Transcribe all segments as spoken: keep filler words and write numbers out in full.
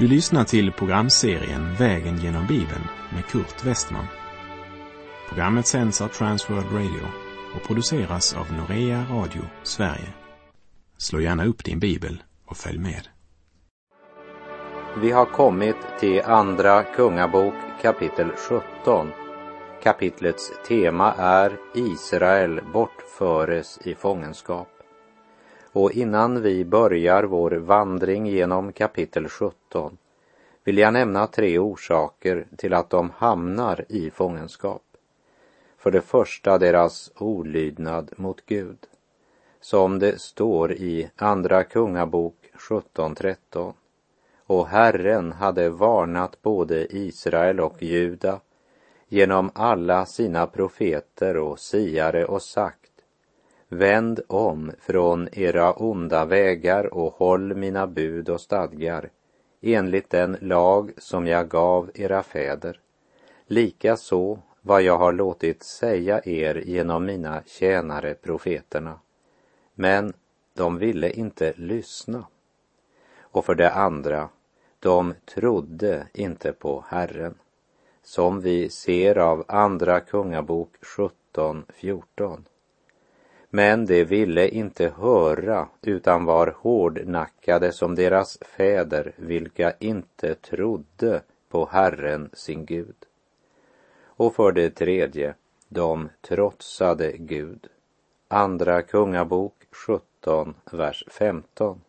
Du lyssnar till programserien Vägen genom Bibeln med Kurt Westman. Programmet sänds av Transworld Radio och produceras av Norea Radio Sverige. Slå gärna upp din bibel och följ med. Vi har kommit till andra kungabok kapitel sjutton. Kapitlets tema är Israel bortföres i fångenskap. Och innan vi börjar vår vandring genom kapitel sjutton vill jag nämna tre orsaker till att de hamnar i fångenskap. För det första deras olydnad mot Gud. Som det står i andra kungabok sjutton tretton. Och Herren hade varnat både Israel och Juda genom alla sina profeter och siare och sagt: vänd om från era onda vägar och håll mina bud och stadgar enligt den lag som jag gav era fäder. Likaså vad jag har låtit säga er genom mina tjänare profeterna. Men de ville inte lyssna. Och för det andra, de trodde inte på Herren. Som vi ser av andra kungabok sjutton fjorton. Men de ville inte höra utan var hårdnackade som deras fäder, vilka inte trodde på Herren sin Gud. Och för det tredje, de trotsade Gud. Andra kungabok sjutton, vers femton.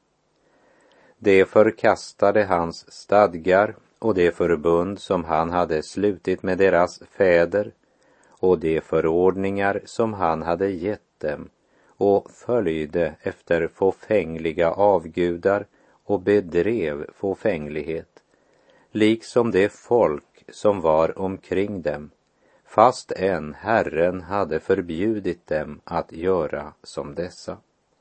De förkastade hans stadgar och det förbund som han hade slutit med deras fäder och de förordningar som han hade gett dem och följde efter fåfängliga avgudar och bedrev fåfänglighet, liksom det folk som var omkring dem, fast än Herren hade förbjudit dem att göra som dessa.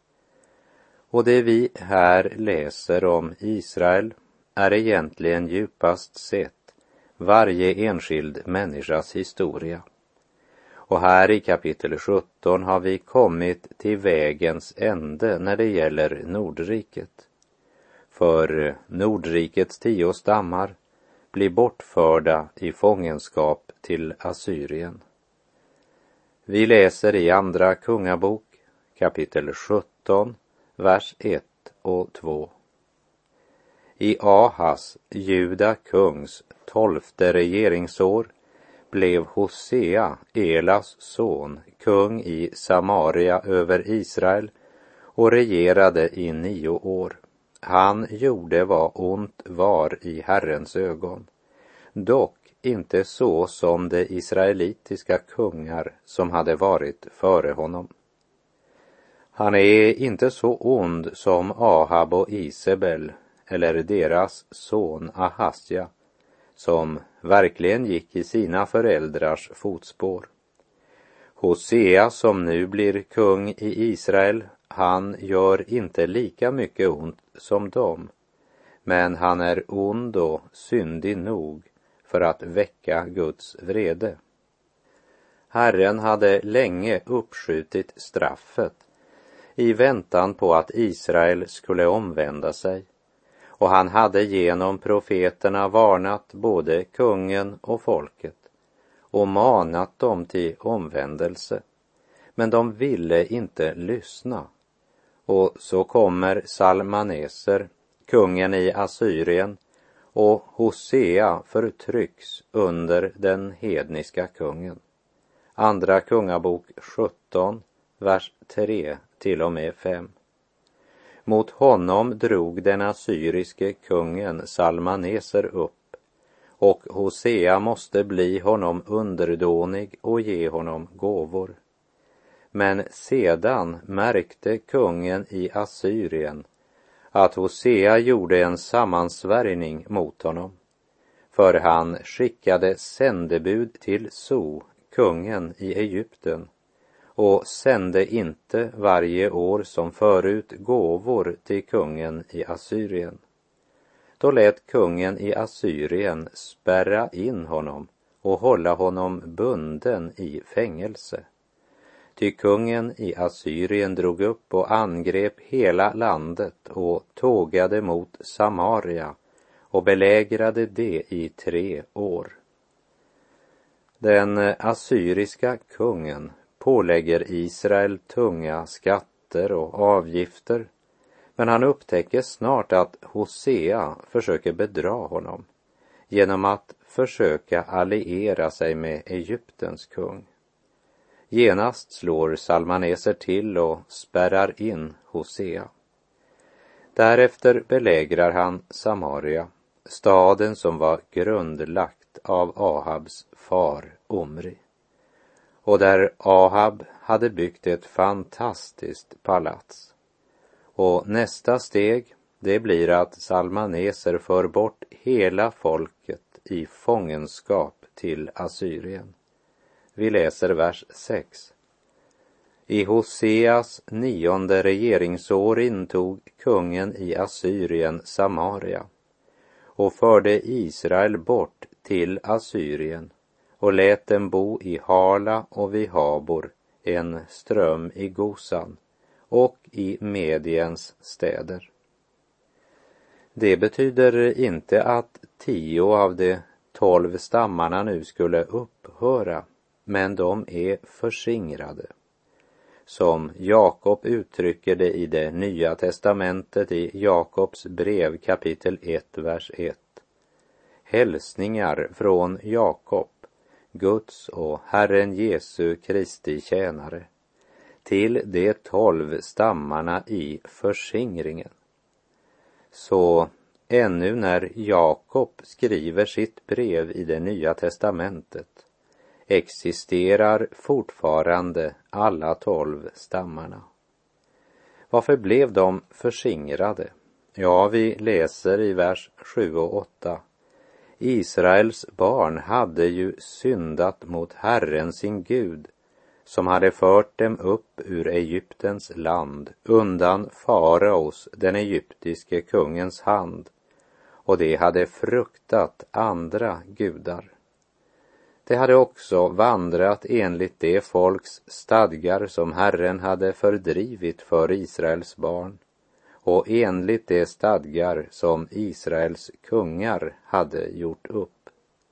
Och det vi här läser om Israel är egentligen djupast sett varje enskild människas historia. Och här i kapitel sjutton har vi kommit till vägens ände när det gäller Nordriket. För Nordrikets tio stammar blir bortförda i fångenskap till Assyrien. Vi läser i andra kungabok kapitel sjutton, vers ett och två. I Ahas, Juda kungs tolfte regeringsår, blev Hosea, Elas son, kung i Samaria över Israel och regerade i nio år. Han gjorde vad ont var i Herrens ögon, dock inte så som de israelitiska kungar som hade varit före honom. Han är inte så ond som Ahab och Isabel eller deras son Ahasja, som verkligen gick i sina föräldrars fotspår. Hosea, som nu blir kung i Israel, han gör inte lika mycket ont som dem, men han är ond och syndig nog för att väcka Guds vrede. Herren hade länge uppskjutit straffet i väntan på att Israel skulle omvända sig. Och han hade genom profeterna varnat både kungen och folket och manat dem till omvändelse. Men de ville inte lyssna. Och så kommer Salmaneser, kungen i Assyrien, och Hosea förtrycks under den hedniska kungen. Andra kungabok sjutton, vers tre till och med fem. Mot honom drog den assyriske kungen Salmaneser upp, och Hosea måste bli honom underdånig och ge honom gåvor. Men sedan märkte kungen i Assyrien att Hosea gjorde en sammansvärjning mot honom, för han skickade sändebud till So, kungen i Egypten, och sände inte varje år som förut gåvor till kungen i Assyrien. Då lät kungen i Assyrien spärra in honom och hålla honom bunden i fängelse. Ty kungen i Assyrien drog upp och angrep hela landet och tågade mot Samaria och belägrade det i tre år. Den assyriska kungen pålägger Israel tunga skatter och avgifter, men han upptäcker snart att Hosea försöker bedra honom genom att försöka alliera sig med Egyptens kung. Genast slår Salmaneser till och spärrar in Hosea. Därefter belägrar han Samaria, staden som var grundlagt av Ahabs far Omri, och där Ahab hade byggt ett fantastiskt palats. Och nästa steg, det blir att Salmaneser för bort hela folket i fångenskap till Assyrien. Vi läser vers sex. I Hoseas nionde regeringsår intog kungen i Assyrien Samaria och förde Israel bort till Assyrien och lät dem bo i Hala och vid Habor, en ström i Gosan, och i Mediens städer. Det betyder inte att tio av de tolv stammarna nu skulle upphöra, men de är förskingrade. Som Jakob uttrycker det i det nya testamentet i Jakobs brev kapitel ett, vers ett. Hälsningar från Jakob, Guds och Herren Jesu Kristi tjänare, till de tolv stammarna i förskingringen. Så ännu när Jakob skriver sitt brev i det nya testamentet existerar fortfarande alla tolv stammarna. Varför blev de förskingrade? Ja, vi läser i vers sju och åtta. Israels barn hade ju syndat mot Herren sin Gud, som hade fört dem upp ur Egyptens land undan faraos, den egyptiske kungens hand, och de hade fruktat andra gudar. De hade också vandrat enligt det folks stadgar som Herren hade fördrivit för Israels barn, och enligt de stadgar som Israels kungar hade gjort upp.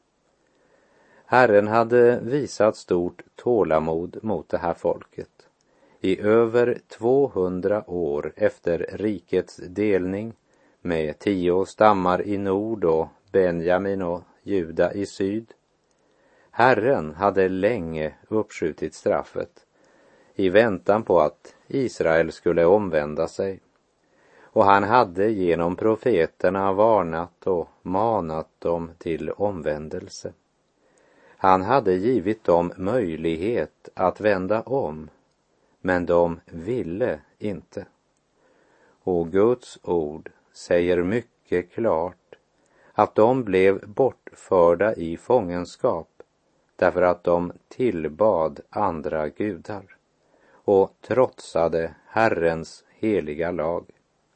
Herren hade visat stort tålamod mot det här folket. I över tvåhundra år efter rikets delning, med tio stammar i nord och Benjamin och Juda i syd. Herren hade länge uppskjutit straffet i väntan på att Israel skulle omvända sig. Och han hade genom profeterna varnat och manat dem till omvändelse. Han hade givit dem möjlighet att vända om, men de ville inte. Och Guds ord säger mycket klart att de blev bortförda i fångenskap därför att de tillbad andra gudar och trotsade Herrens heliga lag.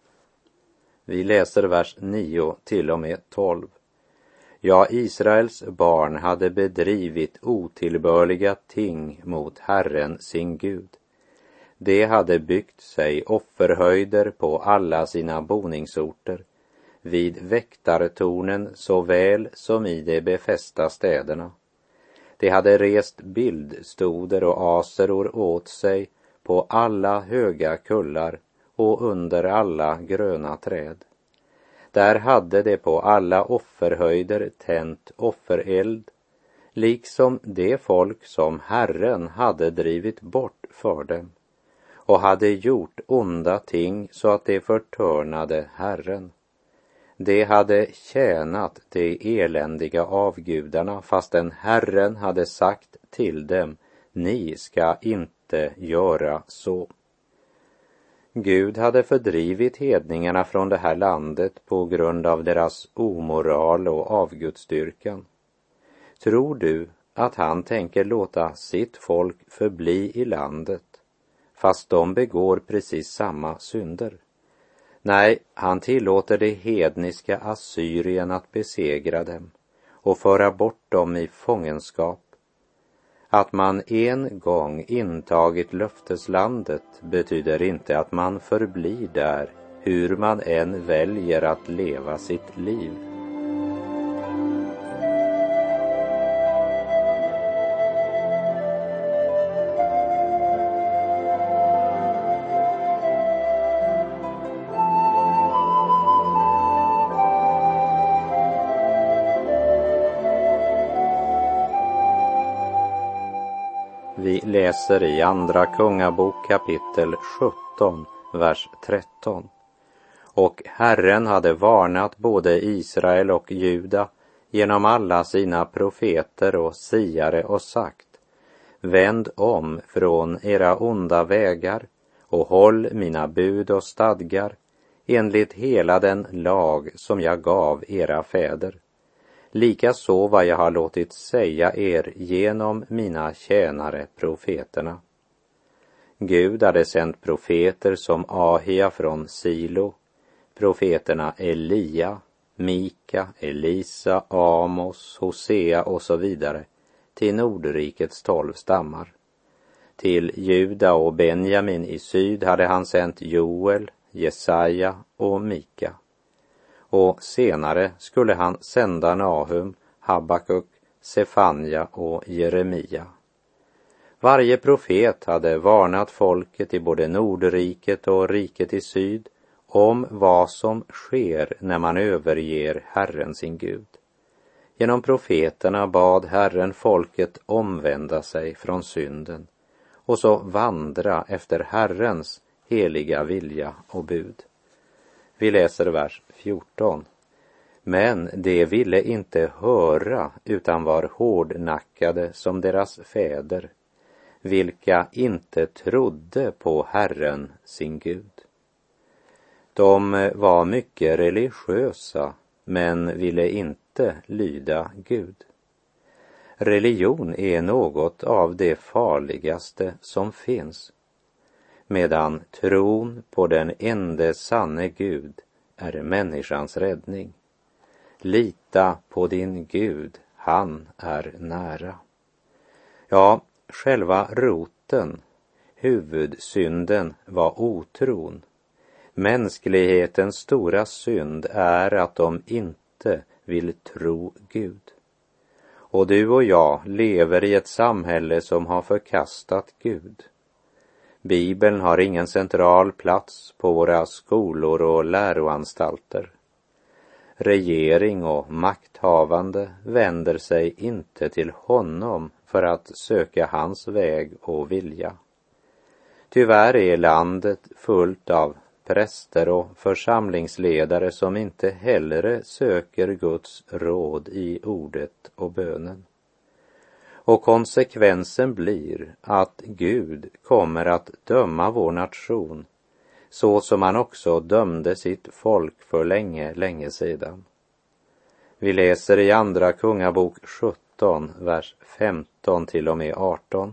Vi läser vers nio till och med tolv. Ja, Israels barn hade bedrivit otillbörliga ting mot Herren sin Gud. De hade byggt sig offerhöjder på alla sina boningsorter, vid väktartornen såväl som i de befästa städerna. De hade rest bildstoder och aseror åt sig på alla höga kullar och under alla gröna träd. Där hade de på alla offerhöjder tänt offereld, liksom det folk som Herren hade drivit bort för dem, och hade gjort onda ting så att de förtörnade Herren. De hade tjänat de eländiga avgudarna, fastän Herren hade sagt till dem, ni ska inte göra så. Gud hade fördrivit hedningarna från det här landet på grund av deras omoral och avgudsdyrkan. Tror du att han tänker låta sitt folk förbli i landet, fast de begår precis samma synder? Nej, han tillåter det hedniska Assyrien att besegra dem och föra bort dem i fångenskap. Att man en gång intagit löfteslandet betyder inte att man förblir där, hur man än väljer att leva sitt liv. Vi läser i Andra Kungabok kapitel sjutton, vers tretton. Och Herren hade varnat både Israel och Juda genom alla sina profeter och siare och sagt: vänd om från era onda vägar och håll mina bud och stadgar enligt hela den lag som jag gav era fäder. Likaså vad jag har låtit säga er genom mina tjänare profeterna. Gud hade sänt profeter som Ahia från Silo, profeterna Elia, Mika, Elisa, Amos, Hosea och så vidare till Nordrikets tolv stammar. Till Juda och Benjamin i syd hade han sänt Joel, Jesaja och Mika. Och senare skulle han sända Nahum, Habakuk, Sefanja och Jeremia. Varje profet hade varnat folket i både Nordriket och riket i syd om vad som sker när man överger Herren sin Gud. Genom profeterna bad Herren folket omvända sig från synden och så vandra efter Herrens heliga vilja och bud. Vi läser vers fjorton. Men de ville inte höra utan var hårdnackade som deras fäder, vilka inte trodde på Herren sin Gud. De var mycket religiösa men ville inte lyda Gud. Religion är något av det farligaste som finns, medan tron på den ende sanne Gud är människans räddning. Lita på din Gud, han är nära. Ja, själva roten, huvudsynden var otron. Mänsklighetens stora synd är att de inte vill tro Gud. Och du och jag lever i ett samhälle som har förkastat Gud. Bibeln har ingen central plats på våra skolor och läroanstalter. Regering och makthavande vänder sig inte till honom för att söka hans väg och vilja. Tyvärr är landet fullt av präster och församlingsledare som inte hellre söker Guds råd i ordet och bönen. Och konsekvensen blir att Gud kommer att döma vår nation så som han också dömde sitt folk för länge, länge sedan. Vi läser i Andra Kungabok sjutton, vers femton till och med arton.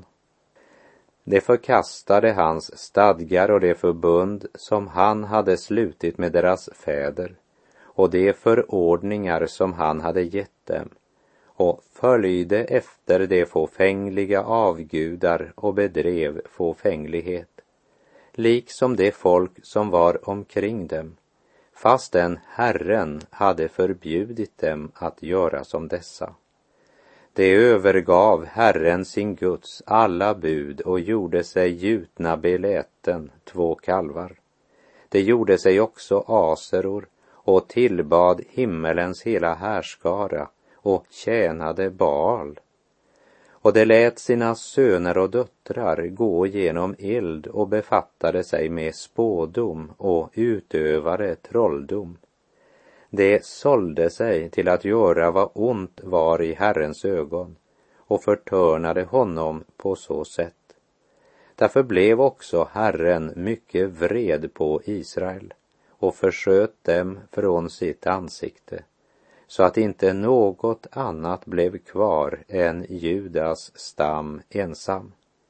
De förkastade hans stadgar och det förbund som han hade slutit med deras fäder och de förordningar som han hade gett dem och följde efter de fåfängliga avgudar och bedrev fåfänglighet, liksom det folk som var omkring dem, fastän Herren hade förbjudit dem att göra som dessa. De övergav Herren sin Guds alla bud och gjorde sig gjutna beläten, två kalvar. De gjorde sig också aseror och tillbad himmelens hela härskara och tjänade Baal. Och de lät sina söner och döttrar gå genom eld och befattade sig med spådom och utövade trolldom. De sålde sig till att göra vad ont var i Herrens ögon och förtörnade honom på så sätt. Därför blev också Herren mycket vred på Israel och försköt dem från sitt ansikte, så att inte något annat blev kvar än Judas stam ensam.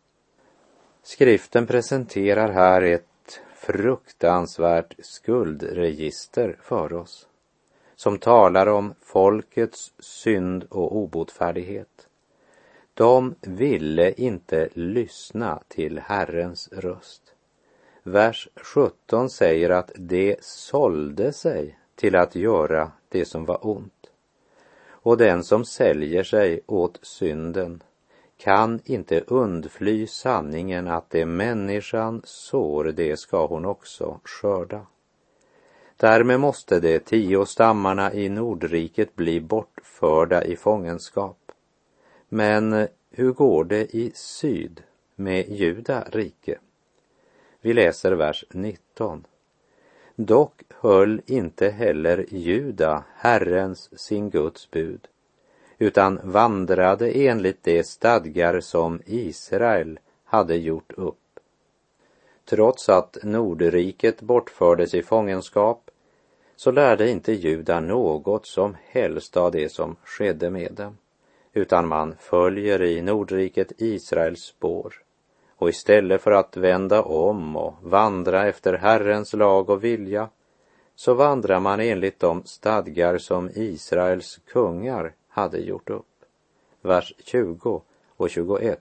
Skriften presenterar här ett fruktansvärt skuldregister för oss, som talar om folkets synd och obotfärdighet. De ville inte lyssna till Herrens röst. Vers sjutton säger att de sålde sig till att göra det som var ont. Och den som säljer sig åt synden kan inte undfly sanningen att det människan sår, det ska hon också skörda. Därmed måste de tio stammarna i Nordriket bli bortförda i fångenskap. Men hur går det i syd med Juda rike? Vi läser vers nitton. Dock höll inte heller Juda Herrens sin Guds bud, utan vandrade enligt de stadgar som Israel hade gjort upp. Trots att Nordriket bortfördes i fångenskap, så lärde inte Juda något som helst av det som skedde med dem, utan man följer i Nordriket Israels spår. Och istället för att vända om och vandra efter Herrens lag och vilja, så vandrar man enligt de stadgar som Israels kungar hade gjort upp. Vers tjugo och tjugoett.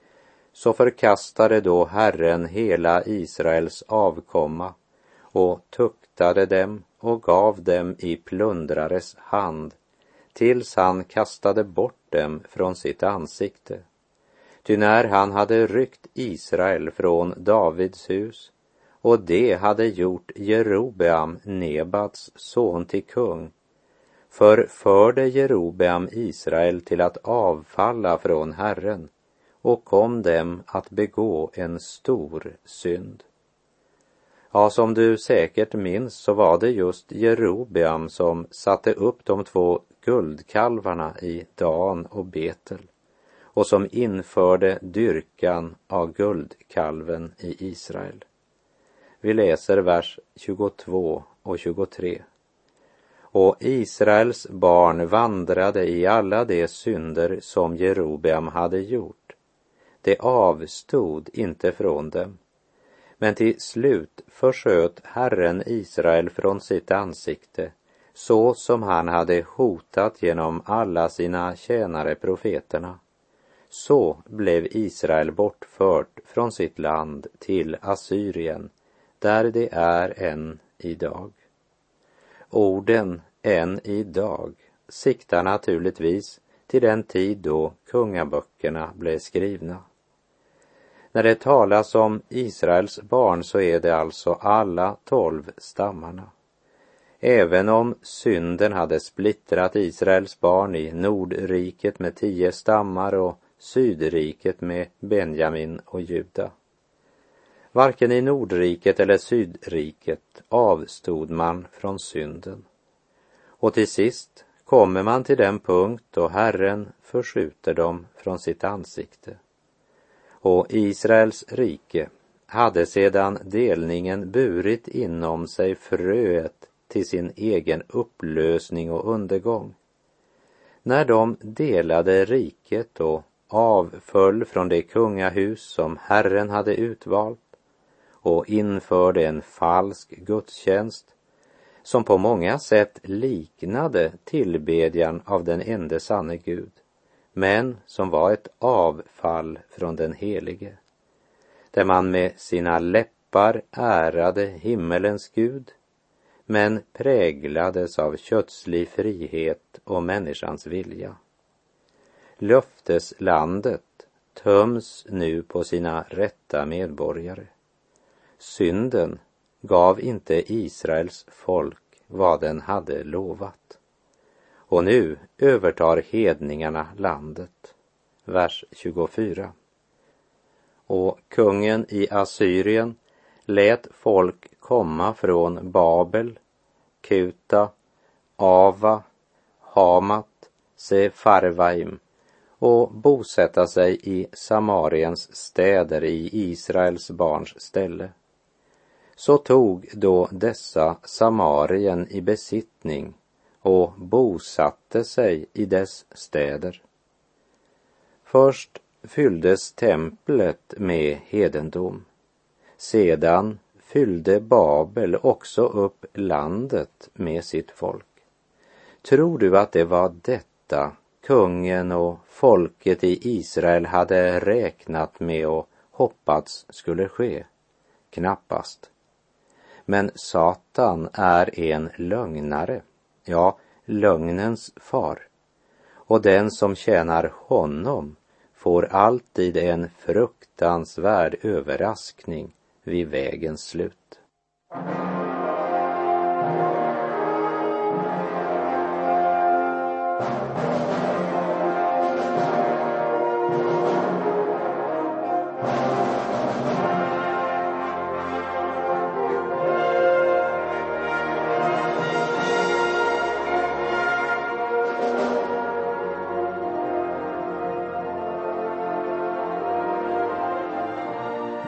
Så förkastade då Herren hela Israels avkomma och tuktade dem och gav dem i plundrares hand, tills han kastade bort dem från sitt ansikte. Ty när han hade ryckt Israel från Davids hus, och det hade gjort Jerobeam, Nebats son, till kung, förförde Jerobeam Israel till att avfalla från Herren, och kom dem att begå en stor synd. Ja, som du säkert minns så var det just Jerobeam som satte upp de två guldkalvarna i Dan och Betel, och som införde dyrkan av guldkalven i Israel. Vi läser vers tjugotvå och tjugotre. Och Israels barn vandrade i alla de synder som Jerobeam hade gjort. Det avstod inte från dem. Men till slut försköt Herren Israel från sitt ansikte, så som han hade hotat genom alla sina tjänare profeterna. Så blev Israel bortfört från sitt land till Assyrien, där det är än idag. Orden än idag siktar naturligtvis till den tid då kungaböckerna blev skrivna. När det talas om Israels barn så är det alltså alla tolv stammarna. Även om synden hade splittrat Israels barn i Nordriket med tio stammar och Sydriket med Benjamin och Juda. Varken i Nordriket eller Sydriket avstod man från synden. Och till sist kommer man till den punkt då Herren förskjuter dem från sitt ansikte. Och Israels rike hade sedan delningen burit inom sig fröet till sin egen upplösning och undergång. När de delade riket och avföll från det kungahus som Herren hade utvalt och införde en falsk gudstjänst som på många sätt liknade tillbedjan av den ende sanne Gud, men som var ett avfall från den helige, där man med sina läppar ärade himmelens Gud, men präglades av kötslig frihet och människans vilja. Löfteslandet töms nu på sina rätta medborgare. Synden gav inte Israels folk vad den hade lovat. Och nu övertar hedningarna landet. Vers tjugofyra. Och kungen i Assyrien lät folk komma från Babel, Kuta, Ava, Hamat, Sefarvaim och bosätta sig i Samariens städer i Israels barns ställe. Så tog då dessa Samarien i besittning och bosatte sig i dess städer. Först fylldes templet med hedendom. Sedan fyllde Babel också upp landet med sitt folk. Tror du att det var detta kungen och folket i Israel hade räknat med och hoppats skulle ske? Knappast. Men Satan är en lögnare, ja, lögnens far. Och den som tjänar honom får alltid en fruktansvärd överraskning vid vägens slut.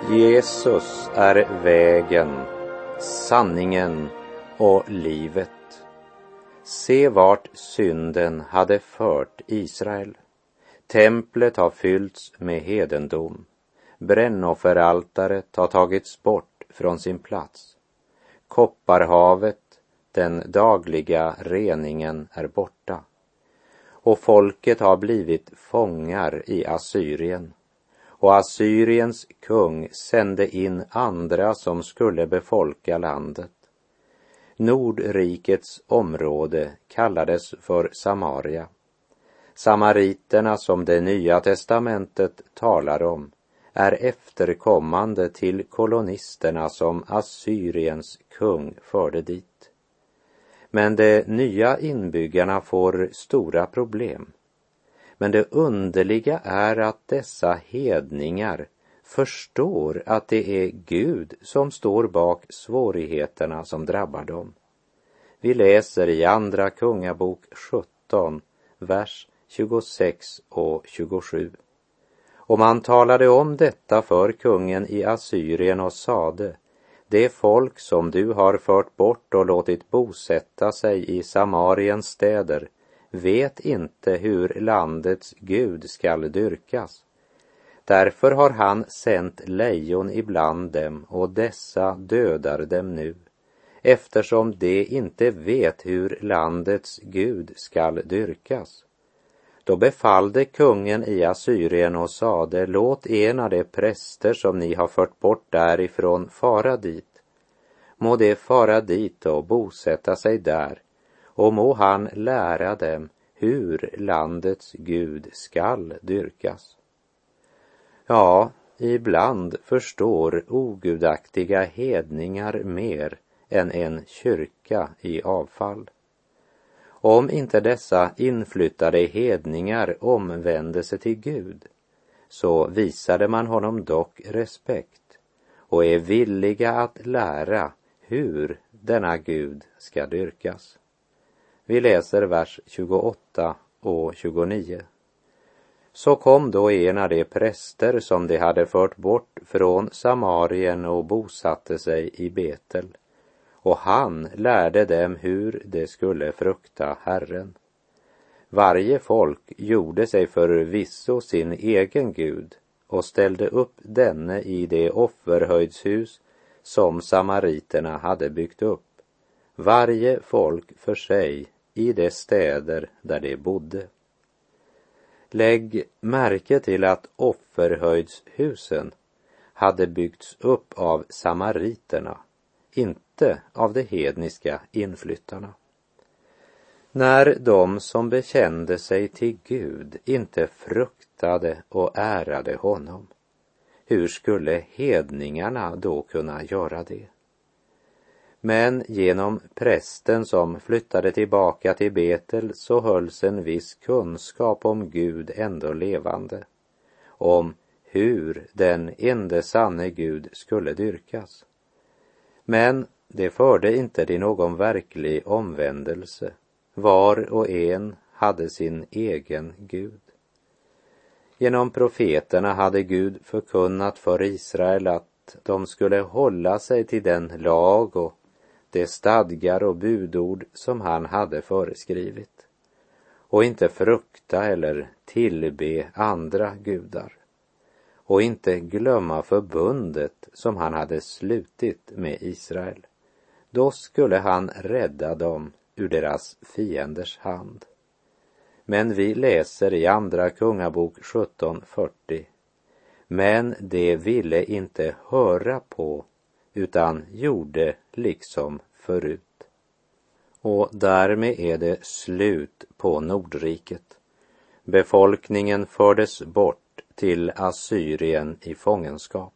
Jesus är vägen, sanningen och livet. Se vart synden hade fört Israel. Templet har fyllts med hedendom. Brännofferaltaret har tagits bort från sin plats. Kopparhavet, den dagliga reningen, är borta. Och folket har blivit fångar i Assyrien. Och Assyriens kung sände in andra som skulle befolka landet. Nordrikets område kallades för Samaria. Samariterna, som det nya testamentet talar om, är efterkommande till kolonisterna som Assyriens kung förde dit. Men de nya inbyggarna får stora problem. Men det underliga är att dessa hedningar förstår att det är Gud som står bak svårigheterna som drabbar dem. Vi läser i Andra Kungabok sjutton, vers tjugosex och tjugosju. Och man talade om detta för kungen i Assyrien och sade: det folk som du har fört bort och låtit bosätta sig i Samariens städer vet inte hur landets Gud skall dyrkas. Därför har han sänt lejon ibland dem, och dessa dödar dem nu, eftersom de inte vet hur landets Gud skall dyrkas. Då befallde kungen i Assyrien och sade: låt en av de präster som ni har fört bort därifrån fara dit. Må de fara dit och bosätta sig där, och må han lära dem hur landets Gud skall dyrkas. Ja, ibland förstår ogudaktiga hedningar mer än en kyrka i avfall. Om inte dessa inflyttade hedningar omvände sig till Gud, så visade man honom dock respekt och är villiga att lära hur denna Gud ska dyrkas. Vi läser vers tjugoåtta och tjugonio. Så kom då en av de präster som de hade fört bort från Samarien och bosatte sig i Betel. Och han lärde dem hur de skulle frukta Herren. Varje folk gjorde sig förvisso sin egen Gud och ställde upp denne i det offerhöjdshus som samariterna hade byggt upp. Varje folk för sig i de städer där de bodde. Lägg märke till att offerhöjdshusen hade byggts upp av samariterna, inte av de hedniska inflyttarna. När de som bekände sig till Gud inte fruktade och ärade honom, hur skulle hedningarna då kunna göra det? Men genom prästen som flyttade tillbaka till Betel så hölls en viss kunskap om Gud ändå levande, om hur den ende sanne Gud skulle dyrkas. Men det förde inte till någon verklig omvändelse. Var och en hade sin egen Gud. Genom profeterna hade Gud förkunnat för Israel att de skulle hålla sig till den lag och de stadgar och budord som han hade föreskrivit, och inte frukta eller tillbe andra gudar, och inte glömma förbundet som han hade slutit med Israel. Då skulle han rädda dem ur deras fienders hand. Men vi läser i Andra Kungabok sjutton fyrtio. Men de ville inte höra på, utan gjorde liksom förut. Och därmed är det slut på Nordriket. Befolkningen fördes bort till Assyrien i fångenskap.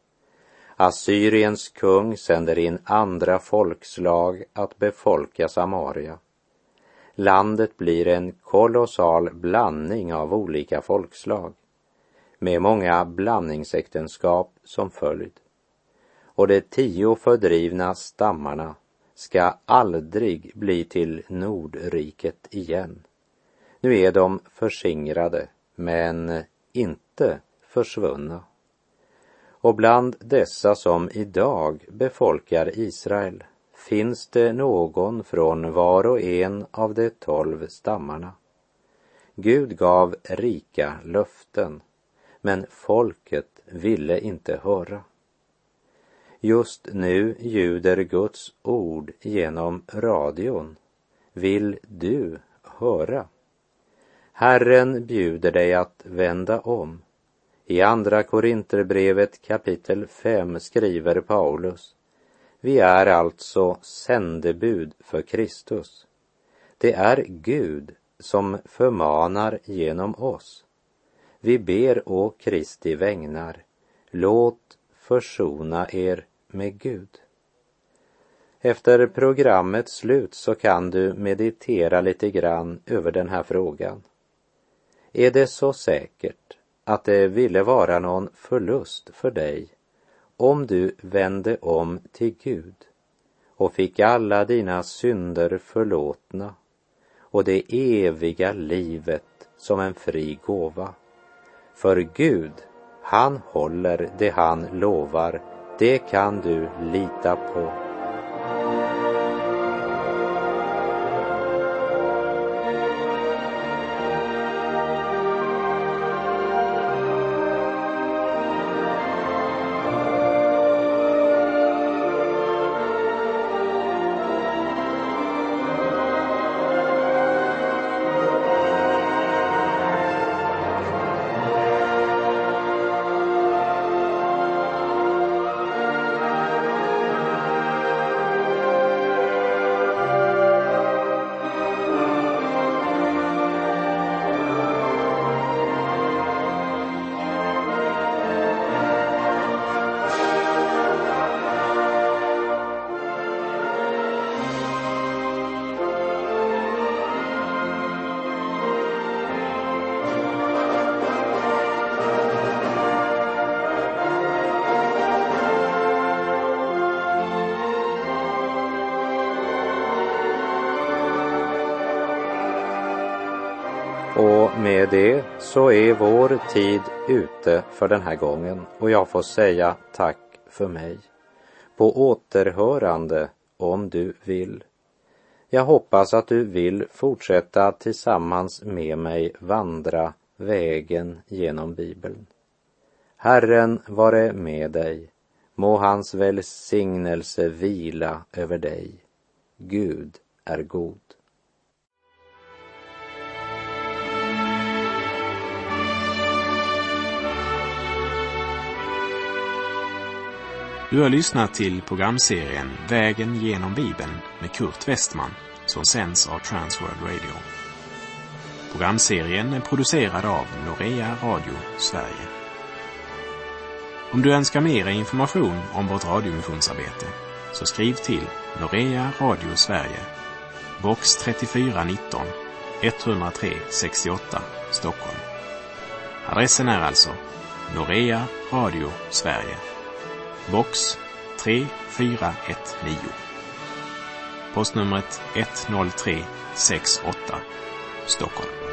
Assyriens kung sänder in andra folkslag att befolka Samaria. Landet blir en kolossal blandning av olika folkslag, med många blandningsäktenskap som följd. Och de tio fördrivna stammarna ska aldrig bli till Nordriket igen. Nu är de förskingrade, men inte försvunna. Och bland dessa som idag befolkar Israel finns det någon från var och en av de tolv stammarna. Gud gav rika löften, men folket ville inte höra. Just nu ljuder Guds ord genom radion. Vill du höra? Herren bjuder dig att vända om. I andra Korinterbrevet kapitel fem skriver Paulus: vi är alltså sändebud för Kristus. Det är Gud som förmanar genom oss. Vi ber å Kristi vägnar, låt försona er med Gud. Efter programmets slut så kan du meditera lite grann över den här frågan. Är det så säkert att det ville vara någon förlust för dig om du vände om till Gud och fick alla dina synder förlåtna och det eviga livet som en fri gåva? För Gud, han håller det han lovar, det kan du lita på. Och med det så är vår tid ute för den här gången och jag får säga tack för mig. På återhörande om du vill. Jag hoppas att du vill fortsätta tillsammans med mig vandra vägen genom Bibeln. Herren vare med dig. Må hans välsignelse vila över dig. Gud är god. Du har lyssnat till programserien Vägen genom Bibeln med Kurt Westman som sänds av Transworld Radio. Programserien är producerad av Norea Radio Sverige. Om du önskar mer information om vårt radiomissionsarbete så skriv till Norea Radio Sverige, box trettiofyra nitton, etthundratre sextioåtta, Stockholm. Adressen är alltså Norea Radio Sverige, box tre fyra ett nio. Postnumret ett noll tre sex åtta, Stockholm.